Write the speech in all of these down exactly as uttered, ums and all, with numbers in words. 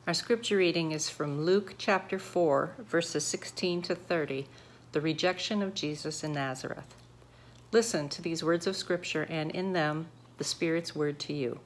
Our scripture reading is from Luke chapter four, verses sixteen to thirty, the rejection of Jesus in Nazareth. Listen to these words of scripture, and in them, the Spirit's word to you.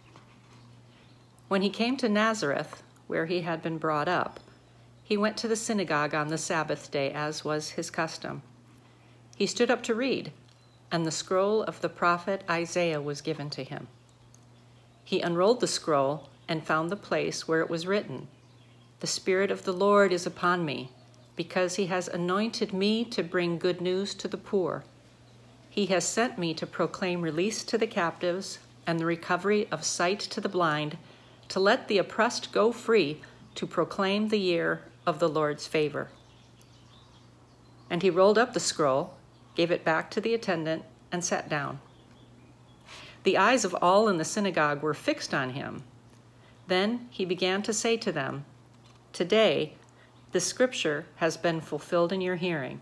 When he came to Nazareth, where he had been brought up, he went to the synagogue on the Sabbath day, as was his custom. He stood up to read, and the scroll of the prophet Isaiah was given to him. He unrolled the scroll and found the place where it was written, "The Spirit of the Lord is upon me, because he has anointed me to bring good news to the poor. He has sent me to proclaim release to the captives and the recovery of sight to the blind, to let the oppressed go free, to proclaim the year of the Lord's favor." And he rolled up the scroll, gave it back to the attendant, and sat down. The eyes of all in the synagogue were fixed on him. Then he began to say to them, "Today, this scripture has been fulfilled in your hearing."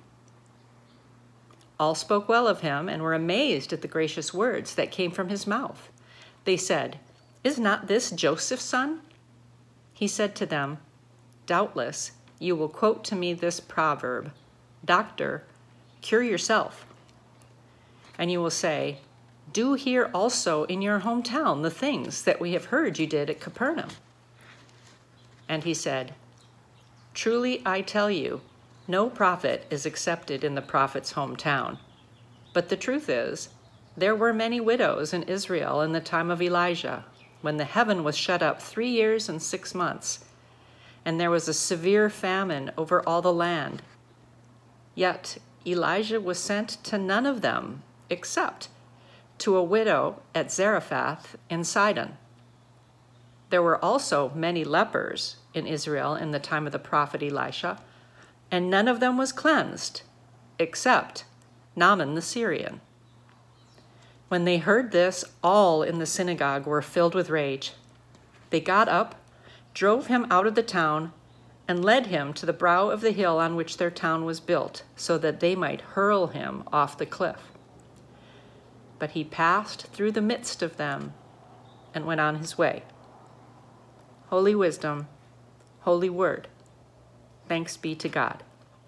All spoke well of him and were amazed at the gracious words that came from his mouth. They said, "Is not this Joseph's son?" He said to them, "Doubtless you will quote to me this proverb, 'Doctor, cure yourself.' And you will say, 'Do here also in your hometown the things that we have heard you did at Capernaum.'" And he said, "Truly I tell you, no prophet is accepted in the prophet's hometown. But the truth is, there were many widows in Israel in the time of Elijah, when the heaven was shut up three years and six months, and there was a severe famine over all the land. Yet Elijah was sent to none of them, except to a widow at Zarephath in Sidon. There were also many lepers in Israel in the time of the prophet Elisha, and none of them was cleansed, except Naaman the Syrian." When they heard this, all in the synagogue were filled with rage. They got up, drove him out of the town, and led him to the brow of the hill on which their town was built, so that they might hurl him off the cliff. But he passed through the midst of them and went on his way. Holy wisdom, holy word. Thanks be to God.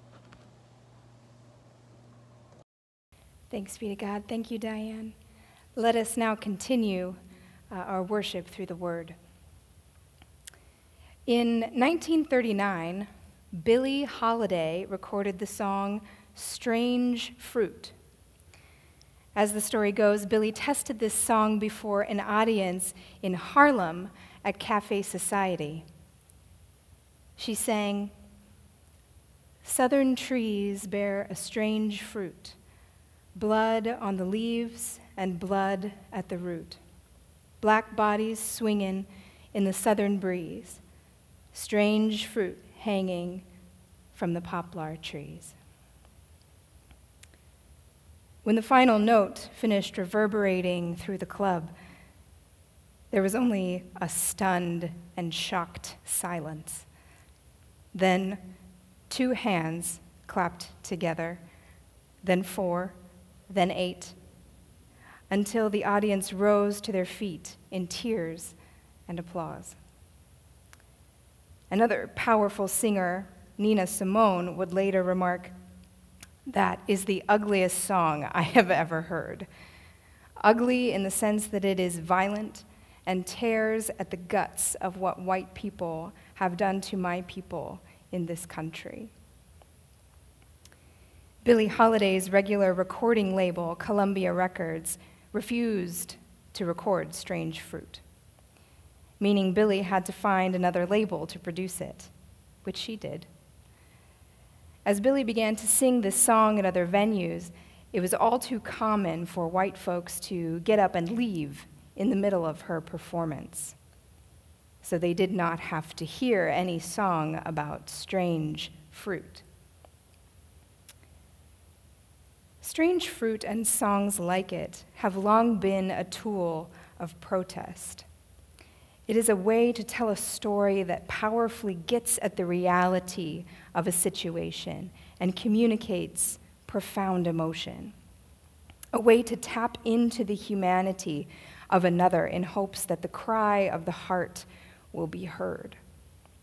Thanks be to God. Thank you, Diane. Let us now continue uh, our worship through the word. In nineteen thirty-nine, Billie Holiday recorded the song "Strange Fruit." As the story goes, Billie tested this song before an audience in Harlem at Cafe Society. She sang, "Southern trees bear a strange fruit, blood on the leaves and blood at the root. Black bodies swinging in the southern breeze, strange fruit hanging from the poplar trees." When the final note finished reverberating through the club, there was only a stunned and shocked silence. Then two hands clapped together, then four, then eight, until the audience rose to their feet in tears and applause. Another powerful singer, Nina Simone, would later remark, "That is the ugliest song I have ever heard. Ugly in the sense that it is violent and tears at the guts of what white people have done to my people in this country." Billie Holiday's regular recording label, Columbia Records, refused to record Strange Fruit, meaning Billie had to find another label to produce it, which she did. As Billie began to sing this song at other venues, it was all too common for white folks to get up and leave in the middle of her performance, so they did not have to hear any song about strange fruit. Strange Fruit and songs like it have long been a tool of protest. It is a way to tell a story that powerfully gets at the reality of a situation and communicates profound emotion. A way to tap into the humanity of another in hopes that the cry of the heart will be heard.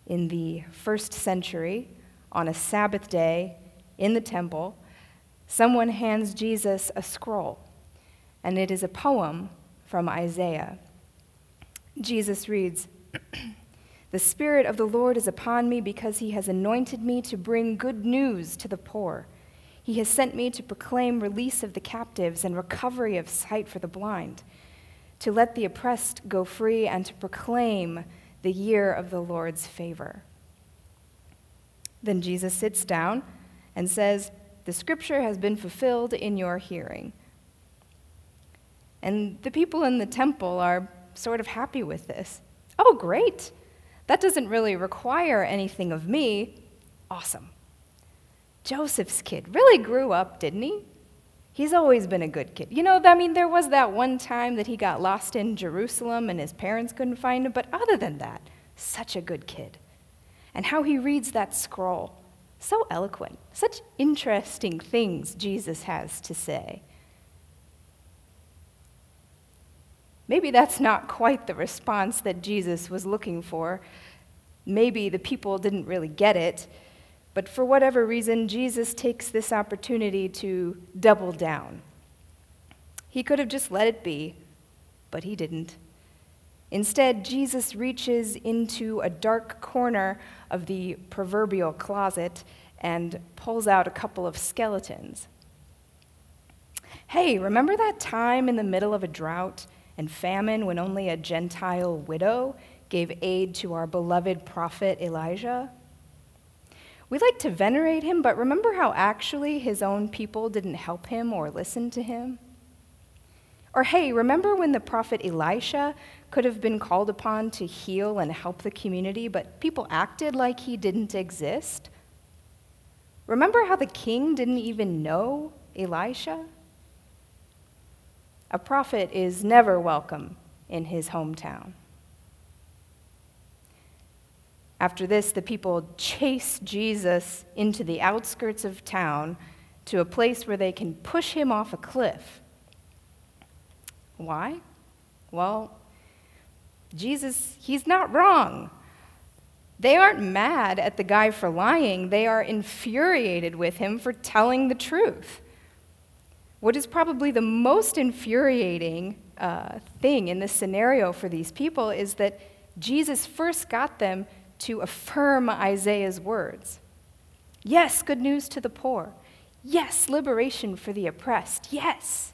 In the first century, on a Sabbath day in the temple, someone hands Jesus a scroll, and it is a poem from Isaiah. Jesus reads, "The Spirit of the Lord is upon me because he has anointed me to bring good news to the poor. He has sent me to proclaim release of the captives and recovery of sight for the blind, to let the oppressed go free and to proclaim the year of the Lord's favor." Then Jesus sits down and says, "The scripture has been fulfilled in your hearing." And the people in the temple are sort of happy with this. "Oh, great. That doesn't really require anything of me. Awesome. Joseph's kid really grew up, didn't he? He's always been a good kid. You know, I mean, there was that one time that he got lost in Jerusalem and his parents couldn't find him, but other than that, such a good kid. And how he reads that scroll, so eloquent. Such interesting things Jesus has to say." Maybe that's not quite the response that Jesus was looking for. Maybe the people didn't really get it. But for whatever reason, Jesus takes this opportunity to double down. He could have just let it be, but he didn't. Instead, Jesus reaches into a dark corner of the proverbial closet and pulls out a couple of skeletons. "Hey, remember that time in the middle of a drought and famine when only a Gentile widow gave aid to our beloved prophet Elijah? We like to venerate him, but remember how actually his own people didn't help him or listen to him? Or hey, remember when the prophet Elisha could have been called upon to heal and help the community, but people acted like he didn't exist? Remember how the king didn't even know Elisha? A prophet is never welcome in his hometown." After this, the people chase Jesus into the outskirts of town to a place where they can push him off a cliff. Why? Well, Jesus, he's not wrong. They aren't mad at the guy for lying. They are infuriated with him for telling the truth. What is probably the most infuriating uh, thing in this scenario for these people is that Jesus first got them to affirm Isaiah's words. Yes, good news to the poor. Yes, liberation for the oppressed. Yes.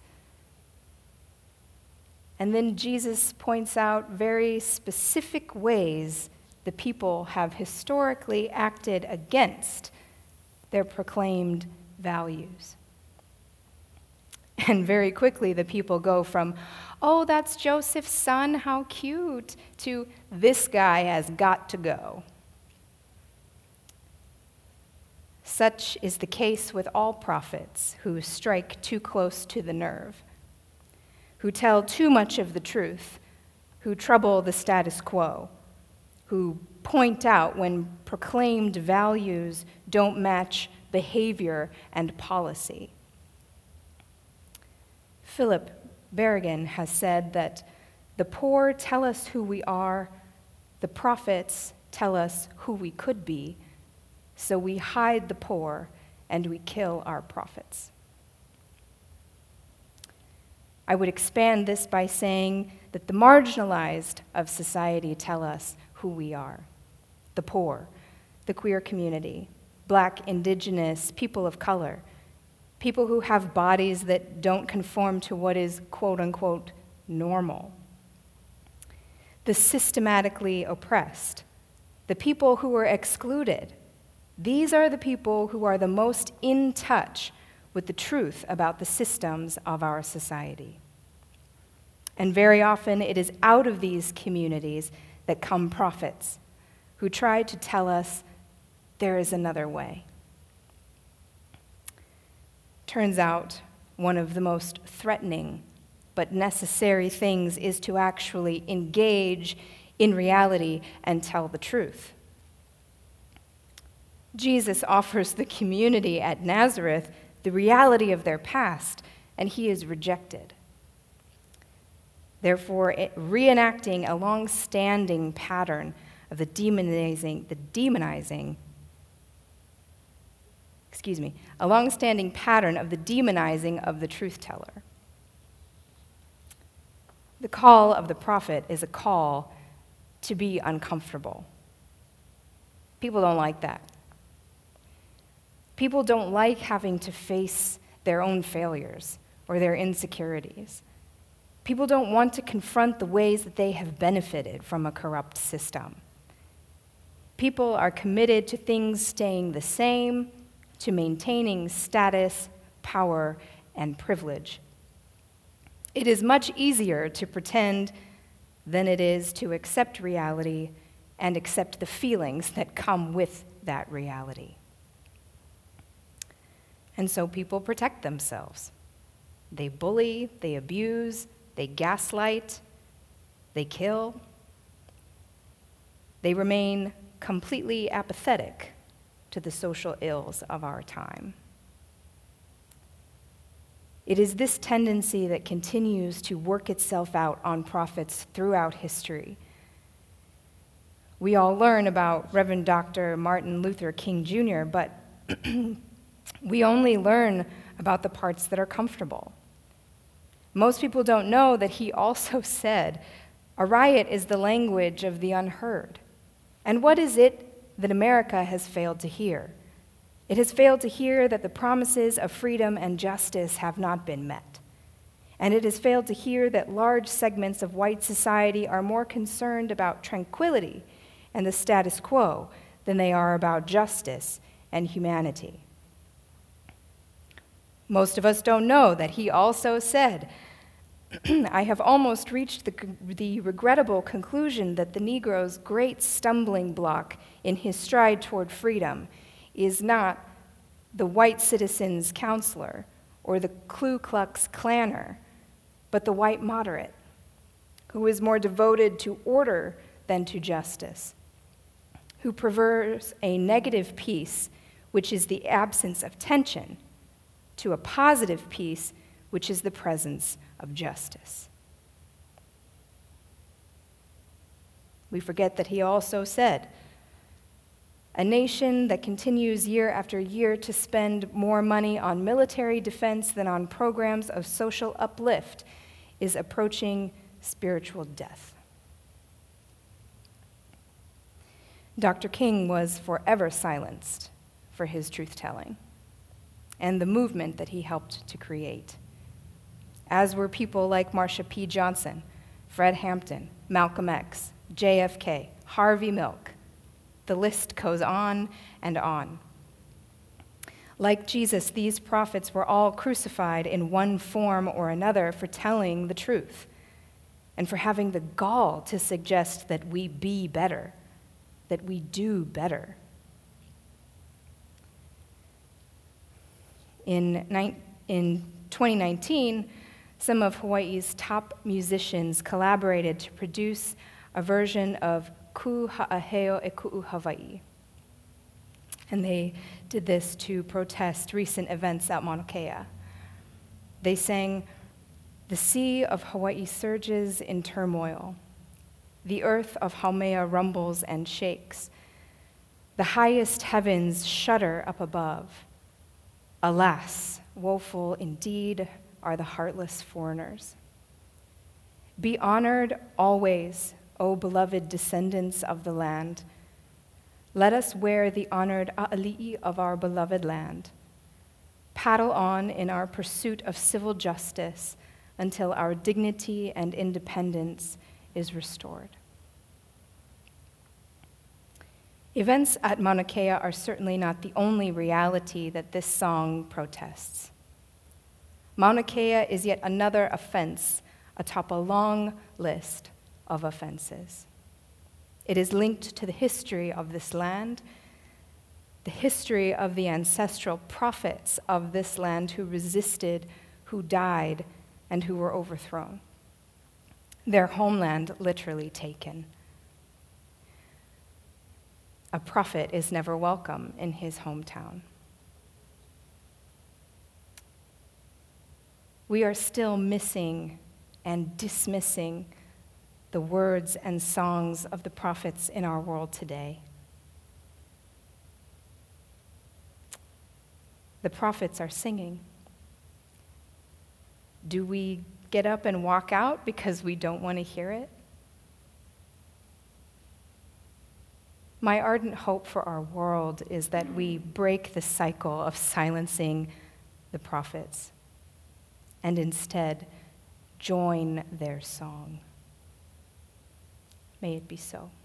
And then Jesus points out very specific ways the people have historically acted against their proclaimed values. And very quickly, the people go from, "Oh, that's Joseph's son, how cute," to "this guy has got to go." Such is the case with all prophets who strike too close to the nerve, who tell too much of the truth, who trouble the status quo, who point out when proclaimed values don't match behavior and policy. Philip Berrigan has said that the poor tell us who we are, the prophets tell us who we could be, so we hide the poor and we kill our prophets. I would expand this by saying that the marginalized of society tell us who we are: the poor, the queer community, Black, Indigenous, people of color, people who have bodies that don't conform to what is quote-unquote normal. The systematically oppressed, the people who are excluded. These are the people who are the most in touch with the truth about the systems of our society. And very often it is out of these communities that come prophets who try to tell us there is another way. Turns out one of the most threatening but necessary things is to actually engage in reality and tell the truth. Jesus offers the community at Nazareth the reality of their past, and he is rejected. Therefore, reenacting a long-standing pattern of the demonizing, the demonizing, excuse me, a long-standing pattern of the demonizing of the truth teller. The call of the prophet is a call to be uncomfortable. People don't like that. People don't like having to face their own failures or their insecurities. People don't want to confront the ways that they have benefited from a corrupt system. People are committed to things staying the same, to maintaining status, power, and privilege. It is much easier to pretend than it is to accept reality and accept the feelings that come with that reality. And so people protect themselves. They bully, they abuse, they gaslight, they kill. They remain completely apathetic to the social ills of our time. It is this tendency that continues to work itself out on prophets throughout history. We all learn about Reverend Doctor Martin Luther King Junior, but we only learn about the parts that are comfortable. Most people don't know that he also said, "A riot is the language of the unheard." And what is it that America has failed to hear? It has failed to hear that the promises of freedom and justice have not been met. And it has failed to hear that large segments of white society are more concerned about tranquility and the status quo than they are about justice and humanity. Most of us don't know that he also said, "I have almost reached the, the regrettable conclusion that the Negro's great stumbling block in his stride toward freedom is not the white citizen's counselor or the Ku Klux Klanner, but the white moderate, who is more devoted to order than to justice, who prefers a negative peace, which is the absence of tension, to a positive peace, which is the presence of justice." We forget that he also said, "A nation that continues year after year to spend more money on military defense than on programs of social uplift is approaching spiritual death." Doctor King was forever silenced for his truth-telling and the movement that he helped to create, as were people like Marsha P. Johnson, Fred Hampton, Malcolm X, J F K, Harvey Milk. The list goes on and on. Like Jesus, these prophets were all crucified in one form or another for telling the truth and for having the gall to suggest that we be better, that we do better. In, in twenty nineteen, some of Hawaii's top musicians collaborated to produce a version of Ku Ha'aheo e Ku'u Hawaii. And they did this to protest recent events at Mauna Kea. They sang, "The sea of Hawaii surges in turmoil. The earth of Haumea rumbles and shakes. The highest heavens shudder up above. Alas, woeful indeed are the heartless foreigners. Be honored always, O beloved descendants of the land. Let us wear the honored a'ali'i of our beloved land. Paddle on in our pursuit of civil justice until our dignity and independence is restored." Events at Mauna Kea are certainly not the only reality that this song protests. Mauna Kea is yet another offense atop a long list of offenses. It is linked to the history of this land, the history of the ancestral prophets of this land who resisted, who died, and who were overthrown. Their homeland literally taken. A prophet is never welcome in his hometown. We are still missing and dismissing the words and songs of the prophets in our world today. The prophets are singing. Do we get up and walk out because we don't want to hear it? My ardent hope for our world is that we break the cycle of silencing the prophets and instead join their song. May it be so.